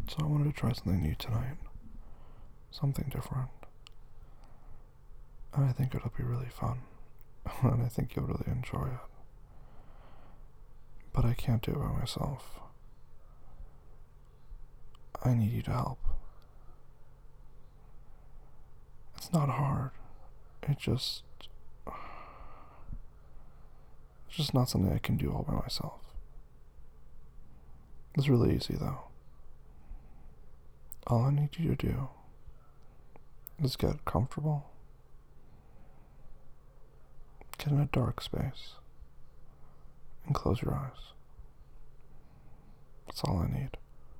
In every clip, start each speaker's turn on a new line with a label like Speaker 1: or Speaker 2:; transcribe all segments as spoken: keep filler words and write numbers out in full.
Speaker 1: So I wanted to try something new tonight. Something different. And I think it'll be really fun. And I think you'll really enjoy it. But I can't do it by myself. I need you to help. It's not hard. It just... It's just not something I can do all by myself. It's really easy, though. All I need you to do is get comfortable, get in a dark space, and close your eyes. That's all I need.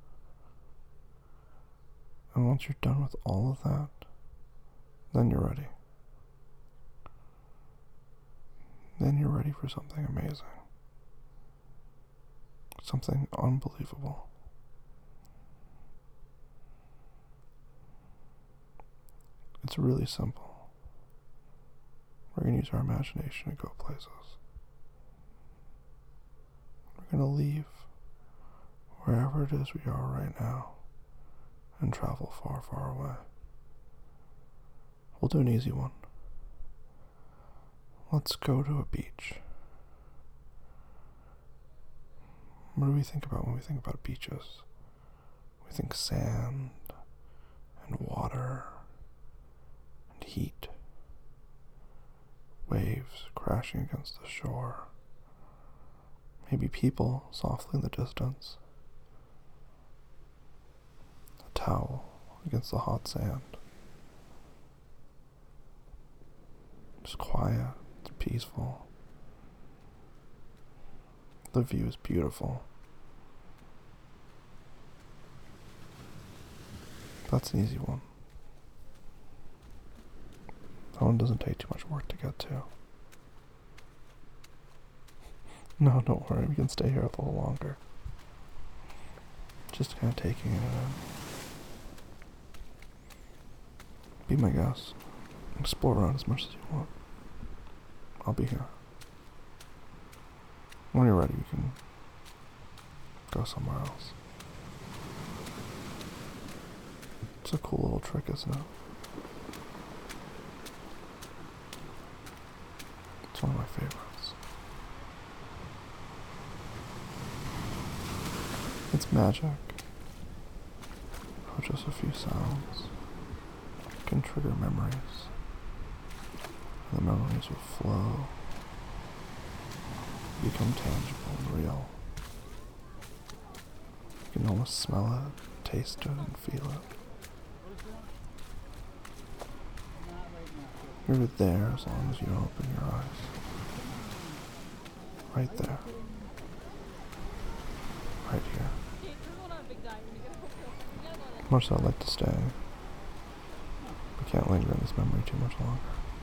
Speaker 1: And once you're done with all of that, then you're ready. Then you're ready for something amazing. Something unbelievable. It's really simple. We're going to use our imagination to go places. We're going to leave wherever it is we are right now and travel far, far away. We'll do an easy one. Let's go to a beach. What do we think about when we think about beaches? We think sand and water and heat, waves crashing against the shore, maybe people softly in the distance, a towel against the hot sand. It's quiet, it's peaceful. The view is beautiful. That's an easy one. That one doesn't take too much work to get to. No, don't worry, we can stay here a little longer. Just kind of taking it in. Be my guest. Explore around as much as you want. I'll be here. When you're ready, we can go somewhere else. It's a cool little trick, isn't it? It's one of my favorites. It's magic. How just a few sounds can trigger memories. And the memories will flow, become tangible and real. You can almost smell it, taste it, and feel it. You're there as long as you don't open your eyes. Right there. Right here. Much as I'd like to stay, I can't linger in this memory too much longer.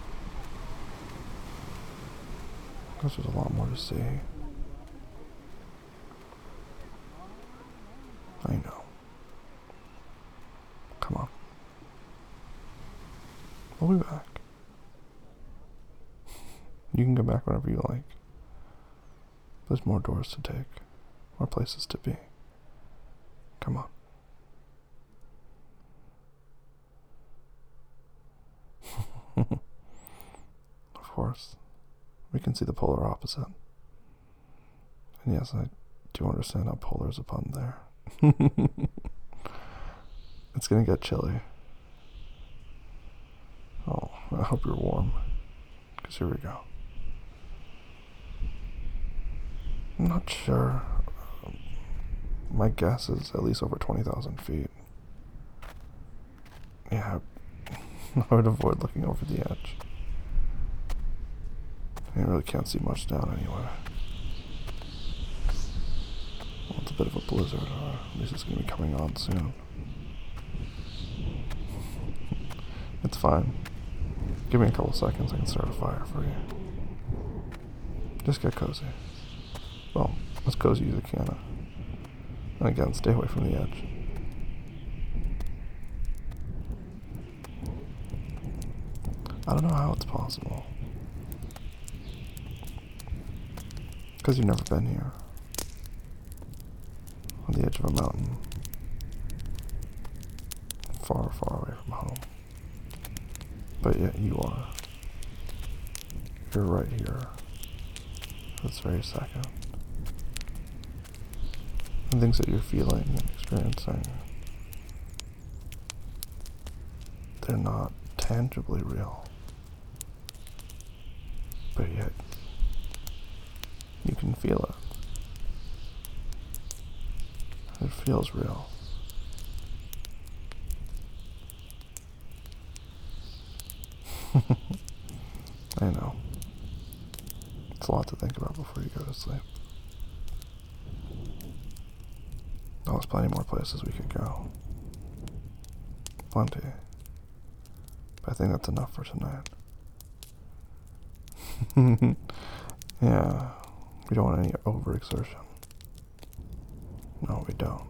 Speaker 1: Because there's a lot more to see. I know. Come on. We'll be back. You can go back whenever you like. There's more doors to take, more places to be. Come on. Of course, we can see the polar opposite. And yes, I do understand how polar is a pun there. It's gonna get chilly. Oh, I hope you're warm. Because here we go. I'm not sure. Um, my guess is at least over twenty thousand feet. Yeah, I would avoid looking over the edge. I really can't see much down anyway. Well, it's a bit of a blizzard, or at least it's going to be coming on soon. It's fine. Give me a couple seconds, I can start a fire for you. Just get cozy. Well, as cozy as you can. And again, stay away from the edge. I don't know how it's possible. Because you've never been here. On the edge of a mountain. far, far away from home. But yet you are. You're right here. This very second. The things that you're feeling and experiencing, they're not tangibly real. But yet, you can feel it. It feels real. I know. It's a lot to think about before you go to sleep. Oh, there's plenty more places we could go. Plenty. But I think that's enough for tonight. Yeah, we don't want any overexertion. No, we don't.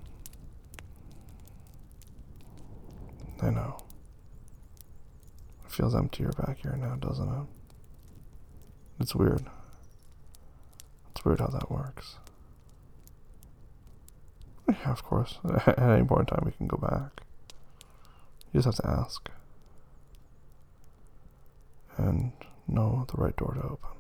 Speaker 1: I know. It feels emptier back here now, doesn't it? It's weird. It's weird how that works. Yeah, of course. At any point in time, we can go back. You just have to ask. And know the right door to open.